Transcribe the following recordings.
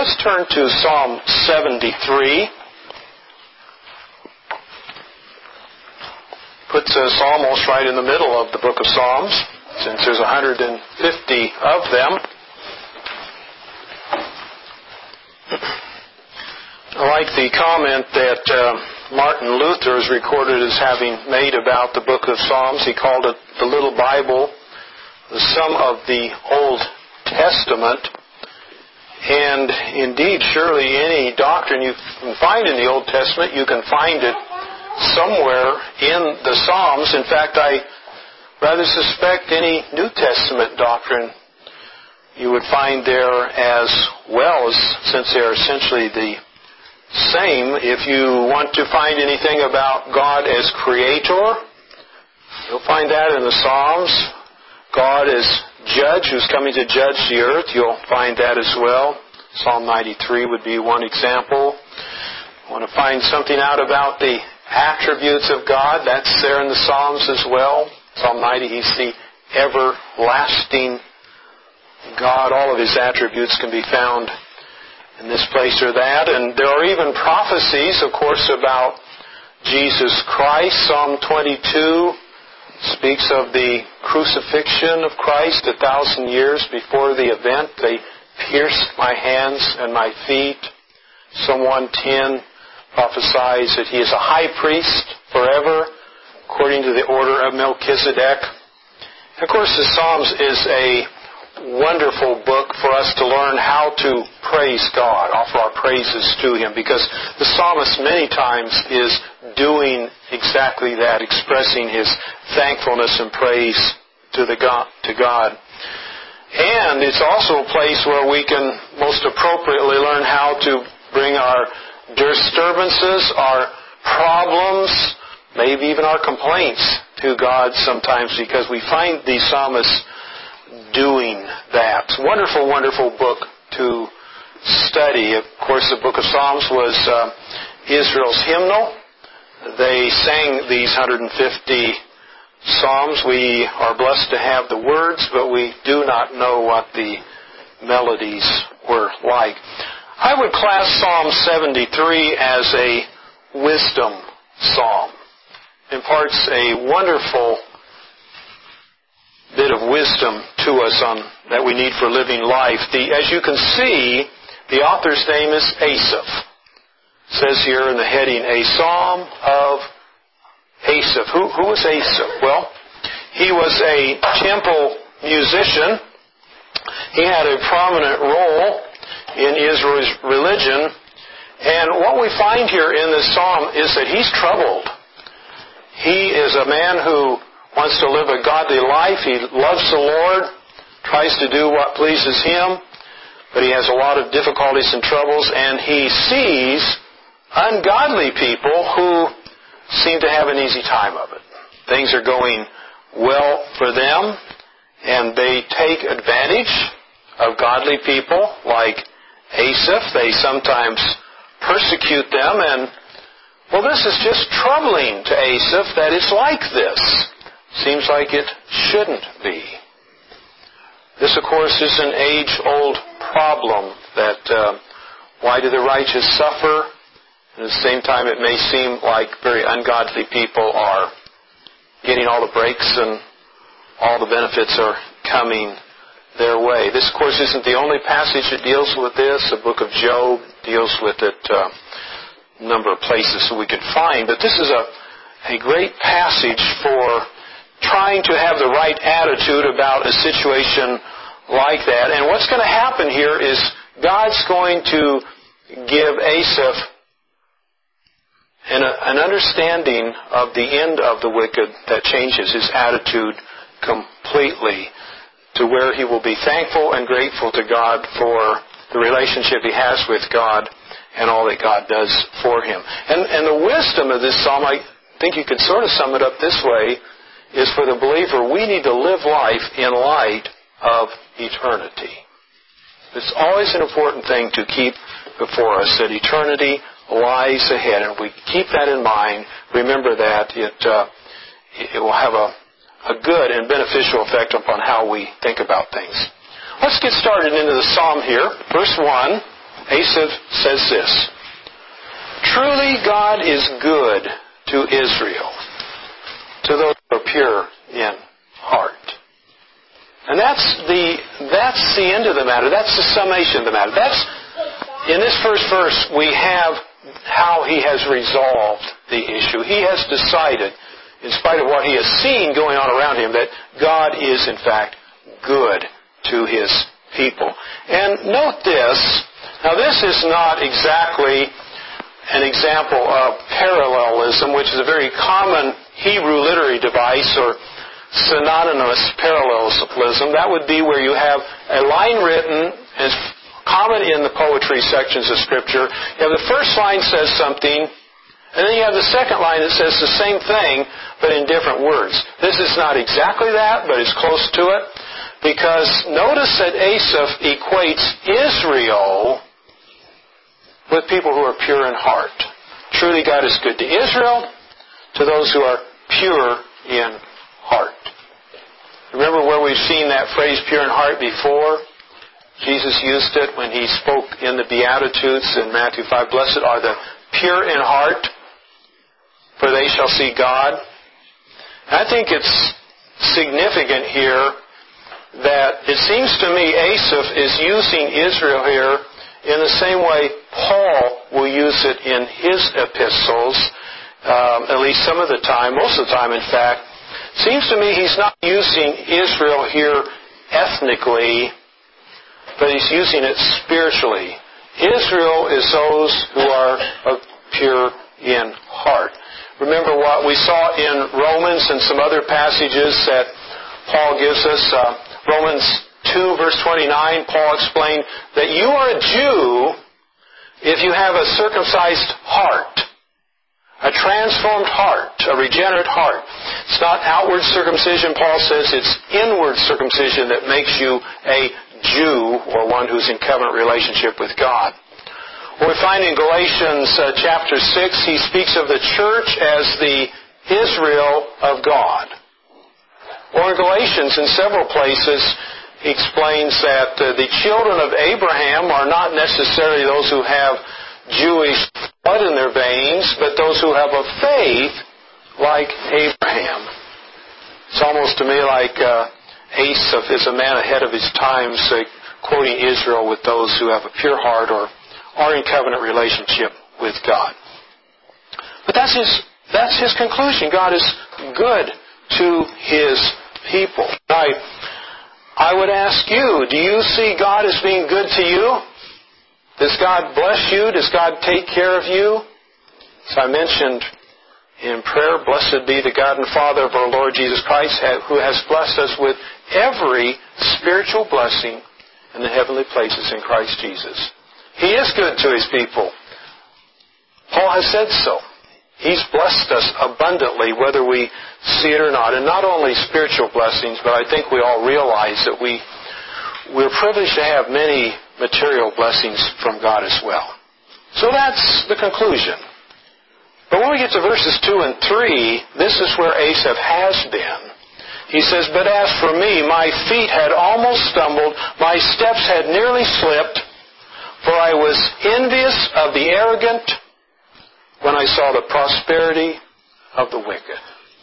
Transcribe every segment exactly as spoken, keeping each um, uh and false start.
let's turn to Psalm seventy-three. Puts us almost right in the middle of the book of Psalms, since there's one hundred fifty of them. I like the comment that uh, Martin Luther is recorded as having made about the book of Psalms. He called it the Little Bible, the sum of the Old Testament. And indeed, surely any doctrine you can find in the Old Testament, you can find it somewhere in the Psalms. In fact, I rather suspect any New Testament doctrine you would find there as well, as since they are essentially the same. If you want to find anything about God as Creator, you'll find that in the Psalms. God as Judge, who's coming to judge the earth, you'll find that as well. Psalm ninety-three would be one example. Want to find something out about the attributes of God, that's there in the Psalms as well. Psalm ninety, He's the everlasting God. All of His attributes can be found in this place or that. And there are even prophecies, of course, about Jesus Christ. Psalm twenty-two speaks of the crucifixion of Christ a thousand years before the event. They pierced my hands and my feet. Psalm one ten prophesies that He is a high priest forever, according to the order of Melchizedek. And of course, the Psalms is a wonderful book for us to learn how to praise God, offer our praises to Him, because the psalmist many times is doing exactly that, expressing his thankfulness and praise to the God, to God. And it's also a place where we can most appropriately learn how to bring our disturbances, our problems, maybe even our complaints to God sometimes, because we find these psalmists doing that. It's a wonderful, wonderful book to study. Of course, the book of Psalms was uh, Israel's hymnal. They sang these one hundred fifty psalms. We are blessed to have the words, but we do not know what the melodies were like. I would class Psalm seventy-three as a wisdom psalm. It imparts a wonderful bit of wisdom to us on that we need for living life. The, as you can see, the author's name is Asaph. It says here in the heading, a psalm of Asaph. Who, who was Asaph? Well, he was a temple musician. He had a prominent role in Israel's religion. And what we find here in this psalm is that he's troubled. He is a man who wants to live a godly life. He loves the Lord, tries to do what pleases Him, but he has a lot of difficulties and troubles, and he sees ungodly people who seem to have an easy time of it. Things are going well for them, and they take advantage of godly people like Asaph. They sometimes persecute them, and, well, this is just troubling to Asaph that it's like this. Seems like it shouldn't be. This, of course, is an age-old problem that uh, why do the righteous suffer? And at the same time, it may seem like very ungodly people are getting all the breaks and all the benefits are coming their way. This, of course, isn't the only passage that deals with this. The book of Job deals with it uh, a number of places that we could find. But this is a, a great passage for trying to have the right attitude about a situation like that. And what's going to happen here is God's going to give Asaph an, an understanding of the end of the wicked that changes his attitude completely to where he will be thankful and grateful to God for the relationship he has with God and all that God does for him. And, and the wisdom of this psalm, I think you could sort of sum it up this way, is for the believer, we need to live life in light of eternity. It's always an important thing to keep before us, that eternity lies ahead. And if we keep that in mind, remember that, it uh, it will have a, a good and beneficial effect upon how we think about things. Let's get started into the psalm here. Verse one, Asaph says this, "Truly God is good to Israel, to those who are pure in heart." And that's the that's the end of the matter. That's the summation of the matter. That's in this first verse we have how he has resolved the issue. He has decided, in spite of what he has seen going on around him, that God is in fact good to his people. And note this. Now this is not exactly an example of parallelism, which is a very common Hebrew literary device, or synonymous parallelism. That would be where you have a line written, as common in the poetry sections of Scripture. You have the first line says something, and then you have the second line that says the same thing, but in different words. This is not exactly that, but it's close to it, because notice that Asaph equates Israel with people who are pure in heart. Truly God is good to Israel, to those who are pure in heart. Remember where we've seen that phrase pure in heart before? Jesus used it when he spoke in the Beatitudes in Matthew five. Blessed are the pure in heart, for they shall see God. And I think it's significant here that it seems to me Asaph is using Israel here in the same way Paul will use it in his epistles, um, at least some of the time, most of the time in fact. Seems to me he's not using Israel here ethnically, but he's using it spiritually. Israel is those who are pure in heart. Remember what we saw in Romans and some other passages that Paul gives us. Uh, Romans two, verse twenty-nine, Paul explained that you are a Jew if you have a circumcised heart, a transformed heart, a regenerate heart. It's not outward circumcision, Paul says, it's inward circumcision that makes you a Jew, or one who's in covenant relationship with God. What we find in Galatians uh, chapter six, he speaks of the church as the Israel of God. Or in Galatians, in several places, he explains that uh, the children of Abraham are not necessarily those who have Jewish blood in their veins, but those who have a faith like Abraham. It's almost to me like uh, Asaph is a man ahead of his times, uh, quoting Israel with those who have a pure heart or are in covenant relationship with God. But that's his, that's his conclusion. God is good to his people. I, I would ask you, do you see God as being good to you? Does God bless you? Does God take care of you? As I mentioned in prayer, blessed be the God and Father of our Lord Jesus Christ, who has blessed us with every spiritual blessing in the heavenly places in Christ Jesus. He is good to his people. Paul has said so. He's blessed us abundantly, whether we see it or not. And not only spiritual blessings, but I think we all realize that we, we're privileged to have many material blessings from God as well. So that's the conclusion. But when we get to verses two and three, this is where Asaph has been. He says, "But as for me, my feet had almost stumbled, my steps had nearly slipped, for I was envious of the arrogant when I saw the prosperity of the wicked."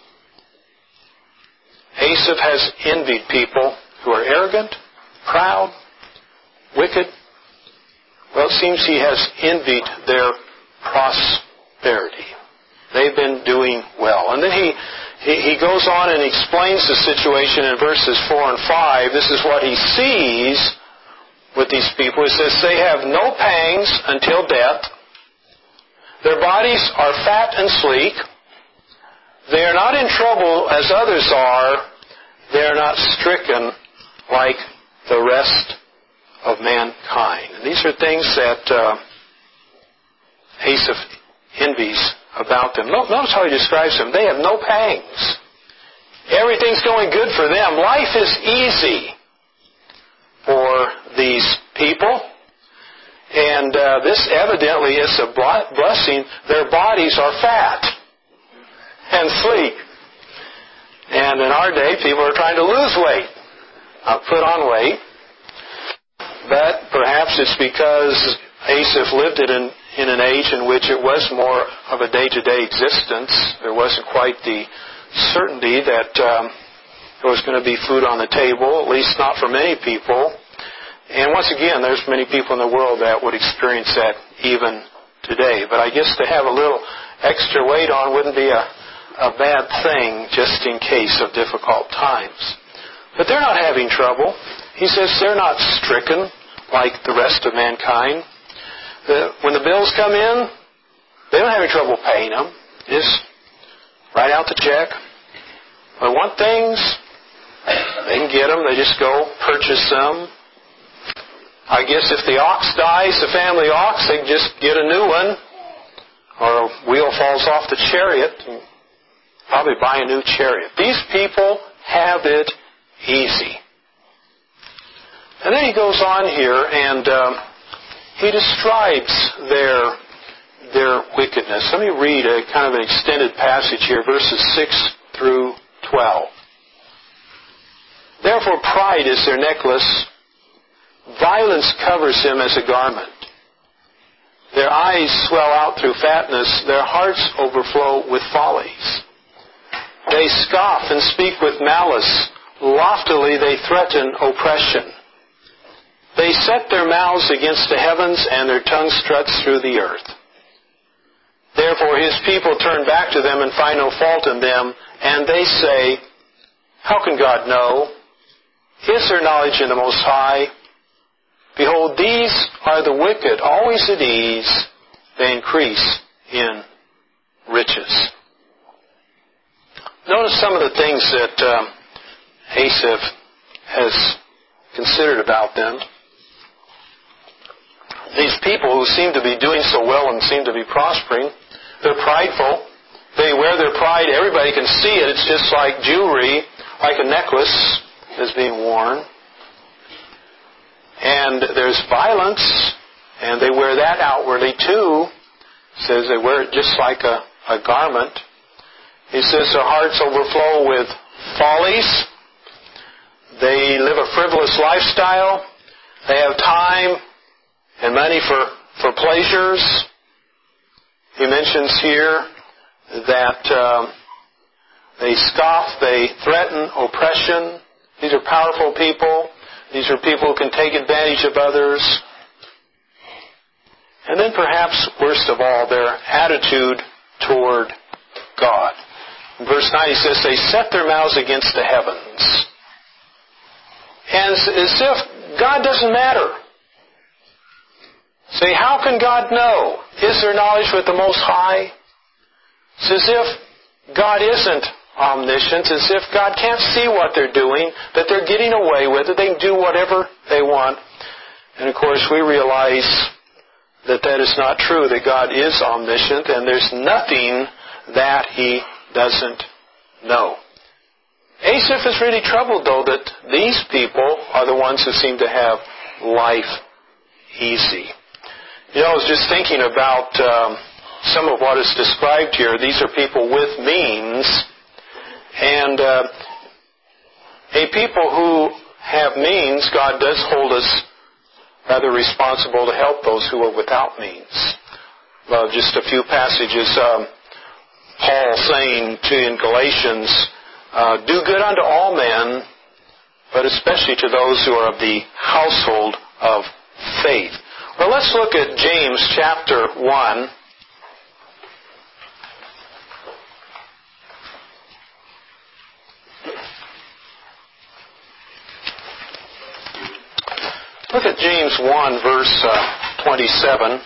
Asaph has envied people who are arrogant, proud, wicked. Well, it seems he has envied their prosperity. They've been doing well. And then he, he, he goes on and explains the situation in verses four and five. This is what he sees with these people. He says, "They have no pangs until death. Their bodies are fat and sleek. They are not in trouble as others are. They are not stricken like the rest of mankind." And these are things that uh, Asaph envies about them. Notice how he describes them. They have no pangs. Everything's going good for them. Life is easy for these people. And uh, this evidently is a blessing. Their bodies are fat and sleek. And in our day, people are trying to lose weight, not put on weight. But perhaps it's because Asaph lived it in, in an age in which it was more of a day-to-day existence. There wasn't quite the certainty that um, there was going to be food on the table, at least not for many people. And once again, there's many people in the world that would experience that even today. But I guess to have a little extra weight on wouldn't be a, a bad thing just in case of difficult times. But they're not having trouble. He says they're not stricken like the rest of mankind. The, when the bills come in, they don't have any trouble paying them. Just write out the check. They want things, they can get them. They just go purchase them. I guess if the ox dies, the family ox, they can just get a new one. Or a wheel falls off the chariot, and probably buy a new chariot. These people have it easy. And then he goes on here and um, he describes their their wickedness. Let me read a kind of an extended passage here, verses six through twelve. Therefore pride is their necklace, violence covers him as a garment. Their eyes swell out through fatness, their hearts overflow with follies. They scoff and speak with malice, loftily they threaten oppression. They set their mouths against the heavens, and their tongue struts through the earth. Therefore his people turn back to them and find no fault in them, and they say, how can God know? Is there knowledge in the Most High? Behold, these are the wicked, always at ease. They increase in riches. Notice some of the things that um, Asaph has considered about them. These people who seem to be doing so well and seem to be prospering, they're prideful. They wear their pride. Everybody can see it. It's just like jewelry, like a necklace is being worn. And there's violence, and they wear that outwardly too. It says they wear it just like a, a garment. He says their hearts overflow with follies. They live a frivolous lifestyle. They have time and money for, for pleasures. He mentions here that um, they scoff, they threaten oppression. These are powerful people. These are people who can take advantage of others. And then perhaps, worst of all, their attitude toward God. In verse nine he says, they set their mouths against the heavens. And as if God doesn't matter. Say, how can God know? Is there knowledge with the Most High? It's as if God isn't omniscient, as if God can't see what they're doing, that they're getting away with it. They can do whatever they want. And of course we realize that that is not true, that God is omniscient and there's nothing that He doesn't know. Asaph is really troubled, though, that these people are the ones who seem to have life easy. You know, I was just thinking about um, some of what is described here. These are people with means, and uh, a people who have means, God does hold us rather responsible to help those who are without means. Well, just a few passages. Um, Paul saying to in Galatians, uh, do good unto all men, but especially to those who are of the household of faith. Well, let's look at James chapter one. Look at James one, verse uh, twenty-seven.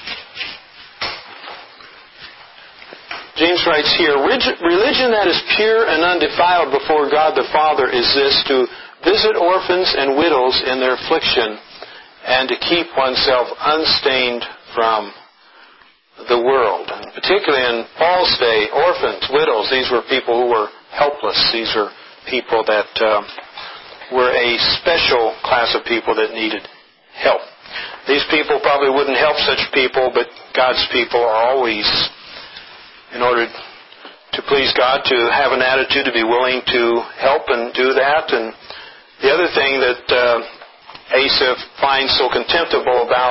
James writes here, religion that is pure and undefiled before God the Father is this, to visit orphans and widows in their affliction, and to keep oneself unstained from the world. And particularly in Paul's day, orphans, widows, these were people who were helpless. These are people that uh, were a special class of people that needed help. These people probably wouldn't help such people, but God's people are always, in order to please God, to have an attitude to be willing to help and do that. And the other thing that uh, Asaph finds so contemptible about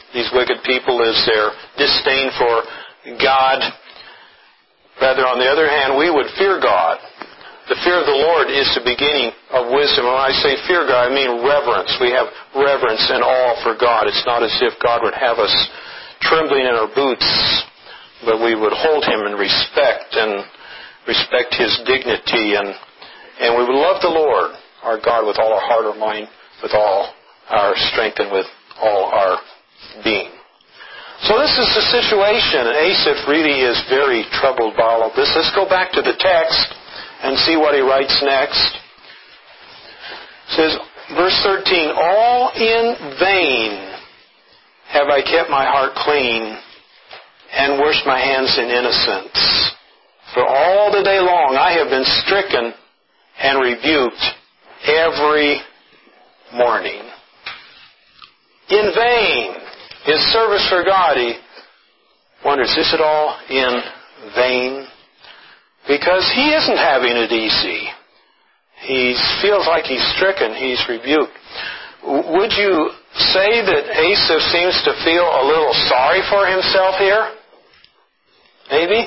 these wicked people is their disdain for God. Rather, on the other hand, we would fear God. The fear of the Lord is the beginning of wisdom. When I say fear God, I mean reverence. We have reverence and awe for God. It's not as if God would have us trembling in our boots, but we would hold Him in respect and respect His dignity, and, and we would love the Lord, our God, with all our heart, our mind, with all our strength, and with all our being. So this is the situation, and Asaph really is very troubled by all of this. Let's go back to the text and see what he writes next. It says, verse thirteen, all in vain have I kept my heart clean and washed my hands in innocence. For all the day long I have been stricken and rebuked every morning. In vain. His service for God, he wonders, is it all in vain? Because he isn't having it easy. He feels like he's stricken, he's rebuked. Would you say that Asaph seems to feel a little sorry for himself here? Maybe?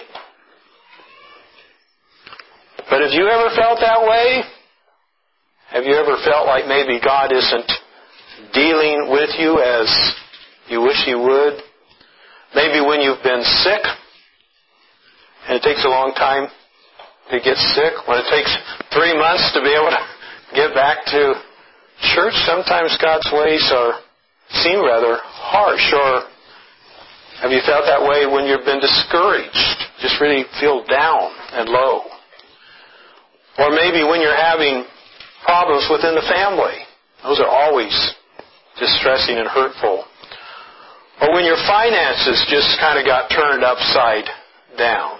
But have you ever felt that way? Have you ever felt like maybe God isn't dealing with you as you wish He would? Maybe when you've been sick, and it takes a long time to get sick, when it takes three months to be able to get back to church, sometimes God's ways are seem rather harsh. Or have you felt that way when you've been discouraged, just really feel down and low? Or maybe when you're having problems within the family. Those are always distressing and hurtful. Or when your finances just kind of got turned upside down.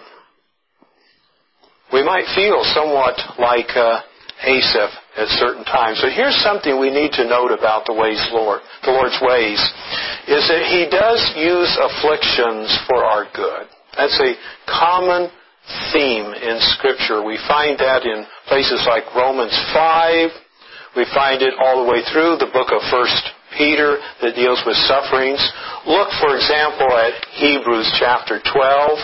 We might feel somewhat like uh, Asaph at certain times. So here's something we need to note about the ways Lord, the Lord's ways, is that He does use afflictions for our good. That's a common theme in Scripture. We find that in places like Romans five. We find it all the way through the book of First Peter that deals with sufferings. Look, for example, at Hebrews chapter twelve.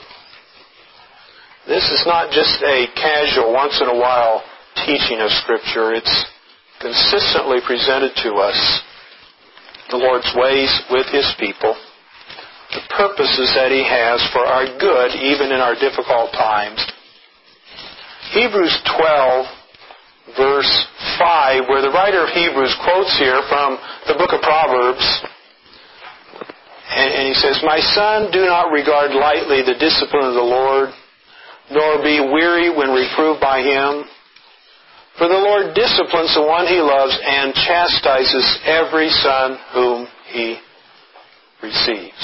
This is not just a casual, once in a while teaching of Scripture. It's consistently presented to us the Lord's ways with His people, the purposes that He has for our good, even in our difficult times. Hebrews twelve, verse five, where the writer of Hebrews quotes here from the book of Proverbs, and, and he says, "My son, do not regard lightly the discipline of the Lord, nor be weary when reproved by Him. For the Lord disciplines the one He loves and chastises every son whom He receives."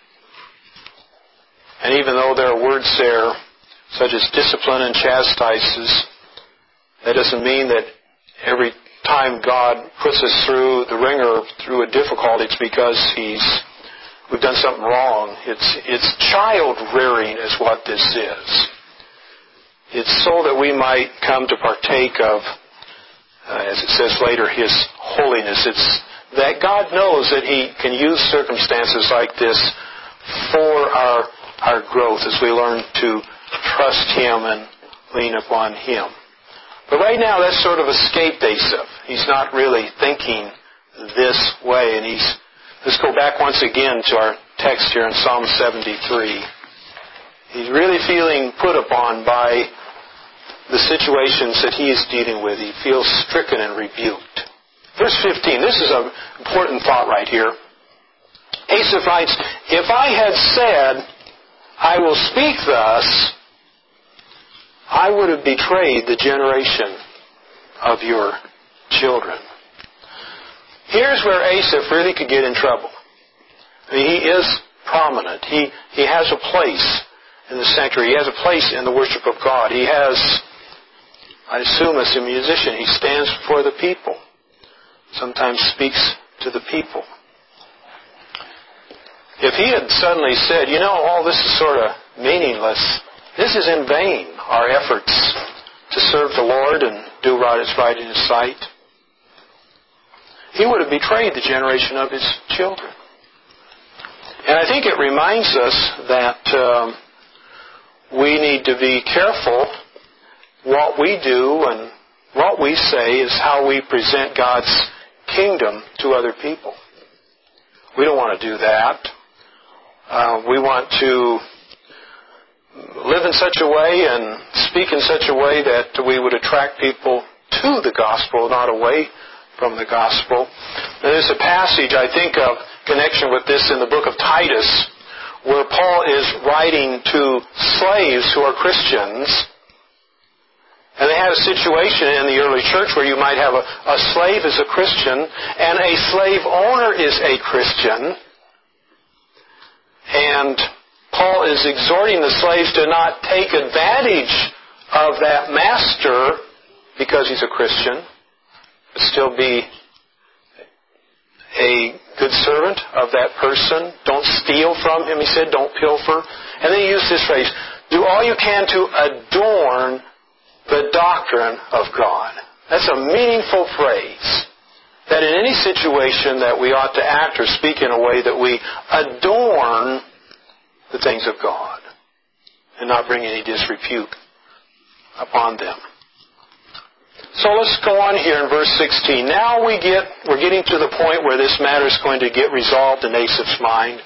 And even though there are words there, such as discipline and chastises, that doesn't mean that every time God puts us through the ringer, through a difficulty, it's because He's we've done something wrong. It's it's child rearing is what this is. It's so that we might come to partake of, uh, as it says later, His holiness. It's that God knows that He can use circumstances like this for our our growth as we learn to trust Him and lean upon Him. But right now, that's sort of escaped Asaph. He's not really thinking this way. And he's, let's go back once again to our text here in Psalm seventy-three. He's really feeling put upon by the situations that he is dealing with. He feels stricken and rebuked. Verse fifteen, this is an important thought right here. Asaph writes, "If I had said, I will speak thus, I would have betrayed the generation of your children." Here's where Asaph really could get in trouble. I mean, he is prominent. He, he has a place in the sanctuary. He has a place in the worship of God. He has, I assume as a musician, he stands before the people. Sometimes speaks to the people. If he had suddenly said, you know, all this is sort of meaningless, this is in vain, our efforts to serve the Lord and do what is right in His sight, he would have betrayed the generation of his children. And I think it reminds us that um, we need to be careful what we do and what we say is how we present God's kingdom to other people. We don't want to do that. Uh, we want to live in such a way and speak in such a way that we would attract people to the gospel, not away from the gospel. Now, there's a passage, I think, of connection with this in the book of Titus, where Paul is writing to slaves who are Christians. And they had a situation in the early church where you might have a, a slave is a Christian and a slave owner is a Christian. And Paul is exhorting the slaves to not take advantage of that master because he's a Christian, but still be a good servant of that person. Don't steal from him, he said. Don't pilfer. And then he used this phrase, do all you can to adorn the doctrine of God. That's a meaningful phrase. That in any situation that we ought to act or speak in a way that we adorn the things of God and not bring any disrepute upon them. So let's go on here in verse sixteen. Now we get, we're getting to the point where this matter is going to get resolved in Asaph's mind.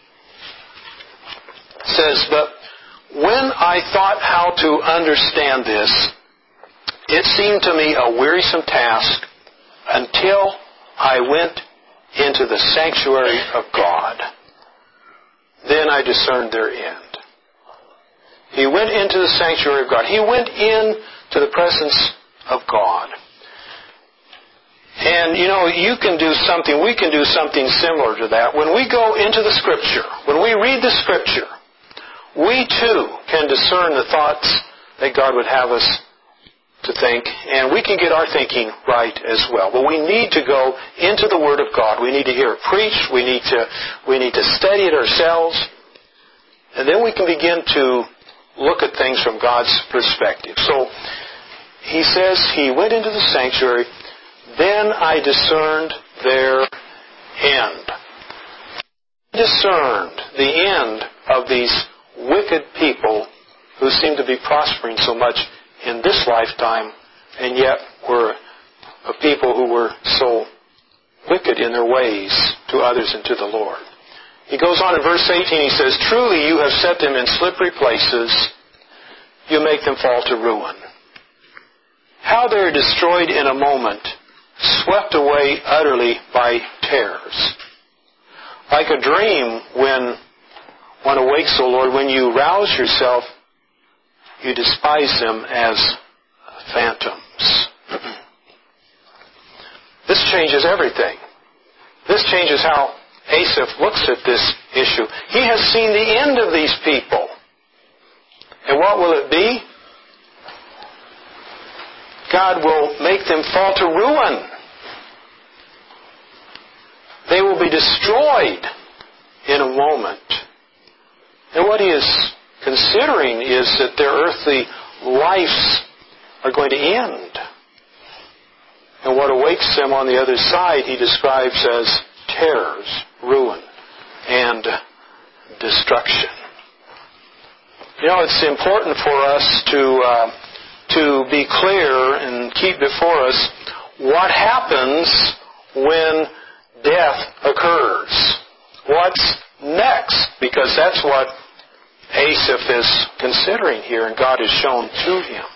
It says, but when I thought how to understand this, it seemed to me a wearisome task until I went into the sanctuary of God. Then I discerned their end. He went into the sanctuary of God. He went in to the presence of God. And, you know, you can do something, we can do something similar to that. When we go into the Scripture, when we read the Scripture, we too can discern the thoughts that God would have us to think, and we can get our thinking right as well. But we need to go into the Word of God. We need to hear it preached. We need to, we need to study it ourselves. And then we can begin to look at things from God's perspective. So, he says, he went into the sanctuary, then I discerned their end. He discerned the end of these wicked people who seem to be prospering so much in this lifetime, and yet were a people who were so wicked in their ways to others and to the Lord. He goes on in verse eighteen, he says, truly you have set them in slippery places, you make them fall to ruin. How they are destroyed in a moment, swept away utterly by terrors. Like a dream when one awakes, O Lord, when you rouse yourself, you despise them as phantoms. This changes everything. This changes how Asaph looks at this issue. He has seen the end of these people. And what will it be? God will make them fall to ruin. They will be destroyed in a moment. And what he is considering is that their earthly lives are going to end. And what awaits them on the other side he describes as terrors, ruin, and destruction. You know, it's important for us to uh, to be clear and keep before us what happens when death occurs. What's next? Because that's what Asaph is considering here, and God has shown to him.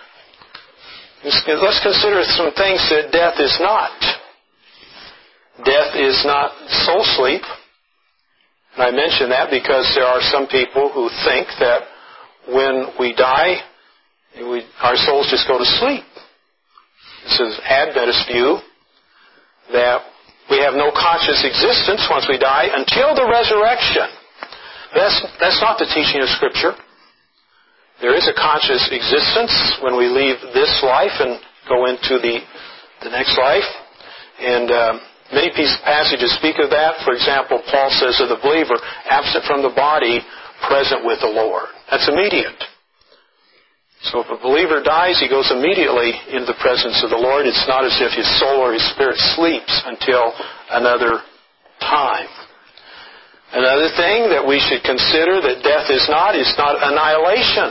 Let's consider some things that death is not. Death is not soul sleep. And I mention that because there are some people who think that when we die, we, our souls just go to sleep. This is Adventist view that we have no conscious existence once we die until the resurrection. That's, that's not the teaching of Scripture. There is a conscious existence when we leave this life and go into the, the next life. And uh, many passages speak of that. For example, Paul says of the believer, absent from the body, present with the Lord. That's immediate. So if a believer dies, he goes immediately into the presence of the Lord. It's not as if his soul or his spirit sleeps until another time. Another thing that we should consider that death is not, is not annihilation.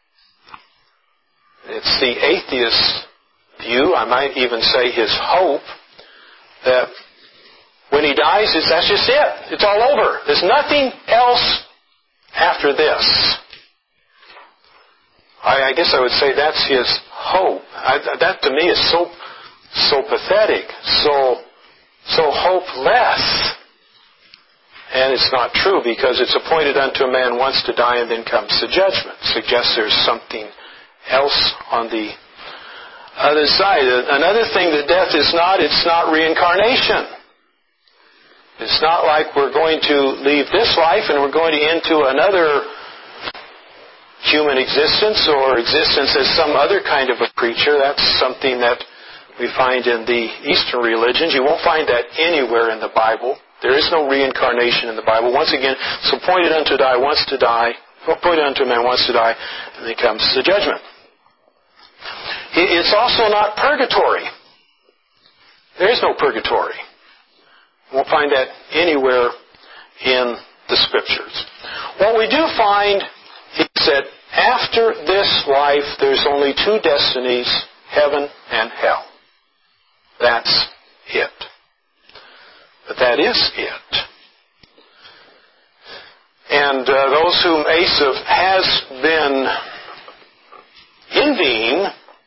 It's the atheist's view, I might even say his hope, that when he dies, it's, that's just it. It's all over. There's nothing else after this. I, I guess I would say that's his hope. I, that to me is so so pathetic, so so hopeless. And it's not true, because it's appointed unto a man once to die and then comes the judgment. Suggests there's something else on the other side. Another thing that death is not, it's not reincarnation. It's not like we're going to leave this life and we're going to into another human existence or existence as some other kind of a creature. That's something that we find in the Eastern religions. You won't find that anywhere in the Bible. There is no reincarnation in the Bible. Once again, it's appointed unto die once to die, appointed unto a man once to die, and then comes the judgment. It's also not purgatory. There is no purgatory. You won't find that anywhere in the Scriptures. What we do find is that after this life, there's only two destinies, heaven and hell. That's it. But that is it. And uh, those whom Asaph has been envying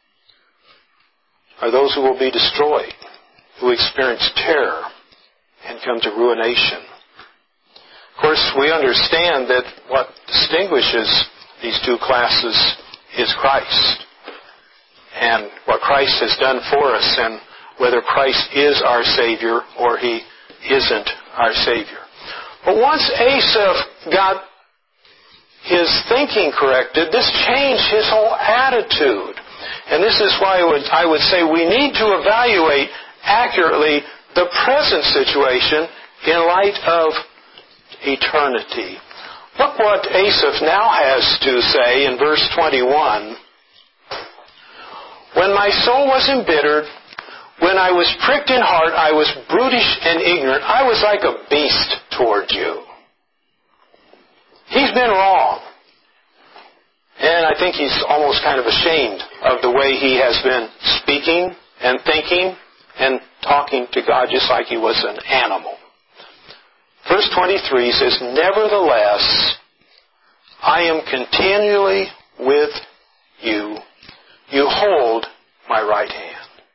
are those who will be destroyed, who experience terror and come to ruination. Of course, we understand that what distinguishes these two classes is Christ, and what Christ has done for us, and whether Christ is our Savior or He isn't our Savior. But once Asaph got his thinking corrected, this changed his whole attitude. And this is why I would, I would say we need to evaluate accurately the present situation in light of eternity. Look what Asaph now has to say in verse twenty-one. When my soul was embittered, when I was pricked in heart, I was brutish and ignorant. I was like a beast toward you. He's been wrong. And I think he's almost kind of ashamed of the way he has been speaking and thinking and talking to God just like he was an animal. Verse twenty-three says, nevertheless, I am continually with you. You hold my right hand.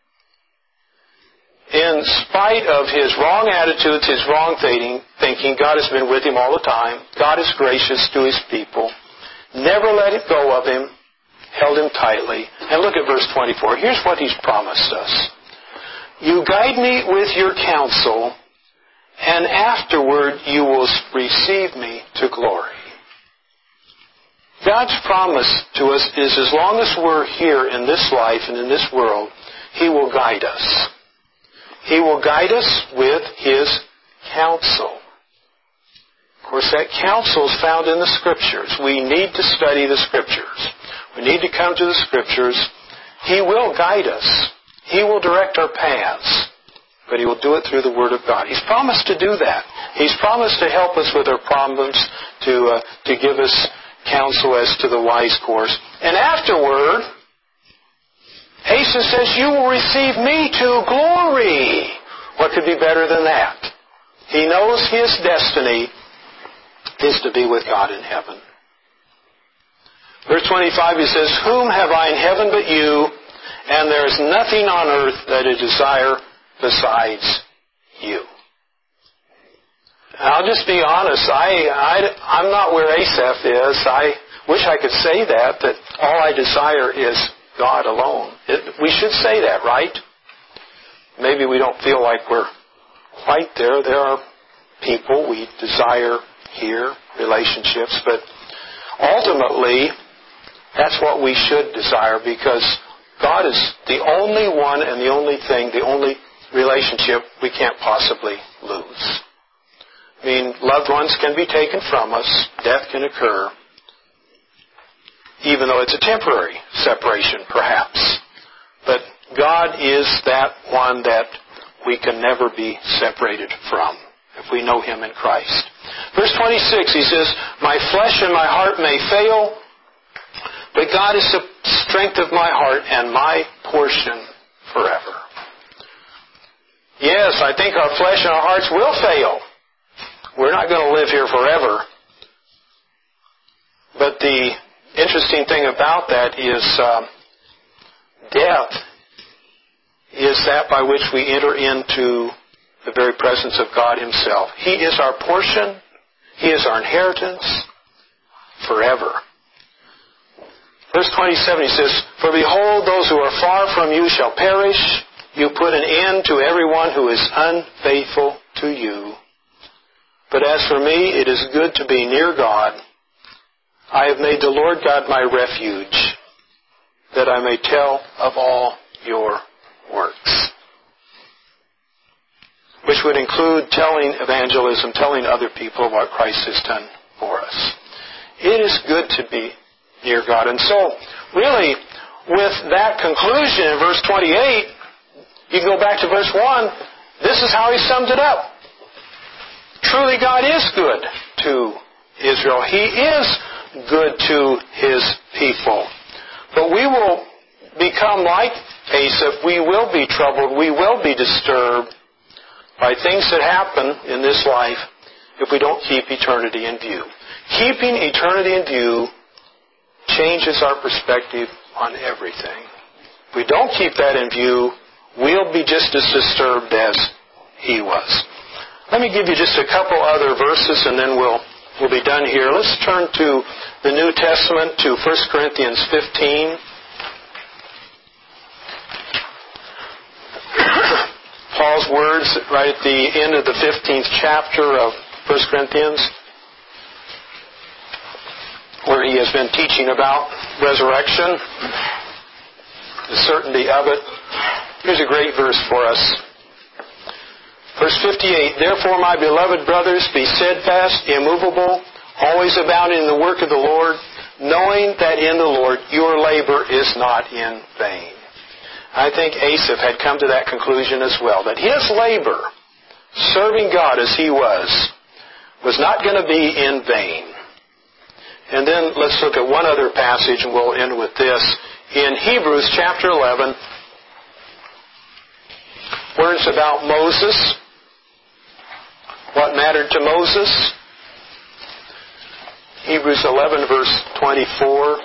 In spite of his wrong attitudes, his wrong thinking, God has been with him all the time. God is gracious to His people. Never let it go of him. Held him tightly. And look at verse twenty-four. Here's what He's promised us. You guide me with your counsel, and afterward you will receive me to glory. God's promise to us is as long as we're here in this life and in this world, He will guide us. He will guide us with His counsel. Of course, that counsel is found in the Scriptures. We need to study the Scriptures. We need to come to the Scriptures. He will guide us. He will direct our paths. But He will do it through the Word of God. He's promised to do that. He's promised to help us with our problems, to, uh, to give us counsel as to the wise course. And afterward, Asaph says, you will receive me to glory. What could be better than that? He knows his destiny is to be with God in heaven. Verse twenty-five, he says, whom have I in heaven but you, and there is nothing on earth that I desire besides you. And I'll just be honest, I, I, I'm not where Asaph is. I wish I could say that, that all I desire is God alone. It, we should say that, right? Maybe we don't feel like we're quite there. There are people we desire here, relationships, but ultimately, that's what we should desire, because God is the only one and the only thing, the only relationship we can't possibly lose. I mean, loved ones can be taken from us. Death can occur. Even though it's a temporary separation, perhaps. But God is that one that we can never be separated from. if we know Him in Christ. Verse twenty-six, he says, my flesh and my heart may fail, but God is the strength of my heart and my portion forever. Yes, I think our flesh and our hearts will fail. We're not going to live here forever. But the interesting thing about that is uh, death is that by which we enter into the very presence of God Himself. He is our portion. He is our inheritance forever. Verse twenty-seven, he says, for behold, those who are far from you shall perish. You put an end to everyone who is unfaithful to you. But as for me, it is good to be near God. I have made the Lord God my refuge, that I may tell of all your works. Which would include telling evangelism, telling other people what Christ has done for us. It is good to be near God. And so, really, with that conclusion in verse twenty-eight, you can go back to verse one. This is how he summed it up. Truly God is good to Israel. He is good to His people. But we will become like Asaph. We will be troubled. We will be disturbed by things that happen in this life if we don't keep eternity in view. Keeping eternity in view changes our perspective on everything. If we don't keep that in view, we'll be just as disturbed as he was. Let me give you just a couple other verses and then we'll we'll be done here. Let's turn to the New Testament, to First Corinthians fifteen. Paul's words right at the end of the fifteenth chapter of First Corinthians, where he has been teaching about resurrection, the certainty of it. Here's a great verse for us. Verse fifty-eight, therefore, my beloved brothers, be steadfast, immovable, always abounding in the work of the Lord, knowing that in the Lord your labor is not in vain. I think Asaph had come to that conclusion as well, that his labor, serving God as he was, was not going to be in vain. And then let's look at one other passage, and we'll end with this. In Hebrews chapter eleven, words about Moses. What mattered to Moses? Hebrews eleven, verse twenty-four.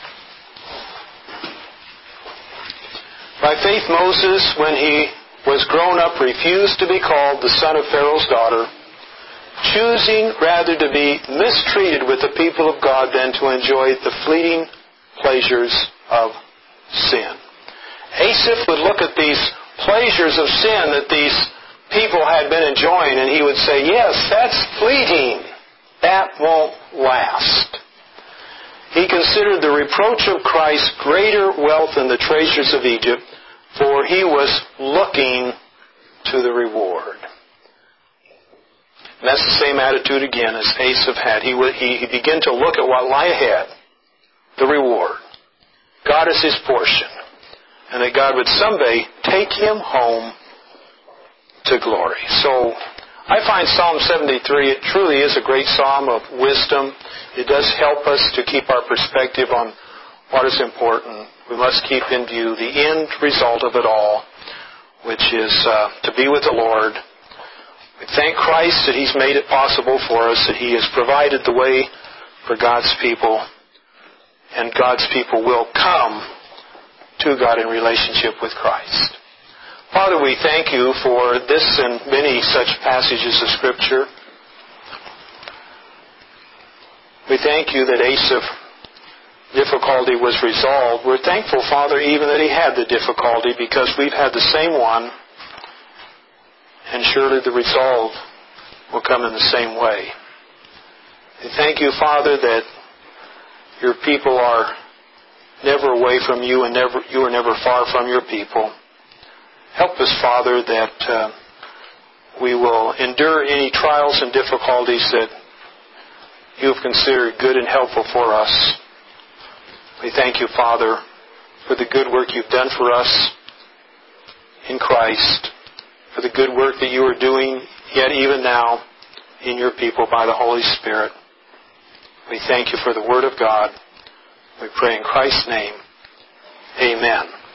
By faith Moses, when he was grown up, refused to be called the son of Pharaoh's daughter, choosing rather to be mistreated with the people of God than to enjoy the fleeting pleasures of sin. Asaph would look at these pleasures of sin that these people had been enjoying, and he would say, yes, that's fleeting. That won't last. He considered the reproach of Christ greater wealth than the treasures of Egypt, for he was looking to the reward. And that's the same attitude again as Asaph had. He, would, he, he began to look at what lay ahead, the reward. God is his portion. And that God would someday take him home to glory. So I find Psalm seventy-three, it truly is a great psalm of wisdom. It does help us to keep our perspective on what is important. We must keep in view the end result of it all, which is uh, to be with the Lord. We thank Christ that He's made it possible for us, that He has provided the way for God's people, and God's people will come to God in relationship with Christ. Father, we thank You for this and many such passages of Scripture. We thank You that Asaph's difficulty was resolved. We're thankful, Father, even that he had the difficulty, because we've had the same one, and surely the resolve will come in the same way. We thank You, Father, that Your people are never away from You, and never You are never far from Your people. Help us, Father, that uh, we will endure any trials and difficulties that You have considered good and helpful for us. We thank You, Father, for the good work You've done for us in Christ, for the good work that You are doing yet even now in your people by the Holy Spirit. We thank you for the Word of God. We pray in Christ's name. Amen.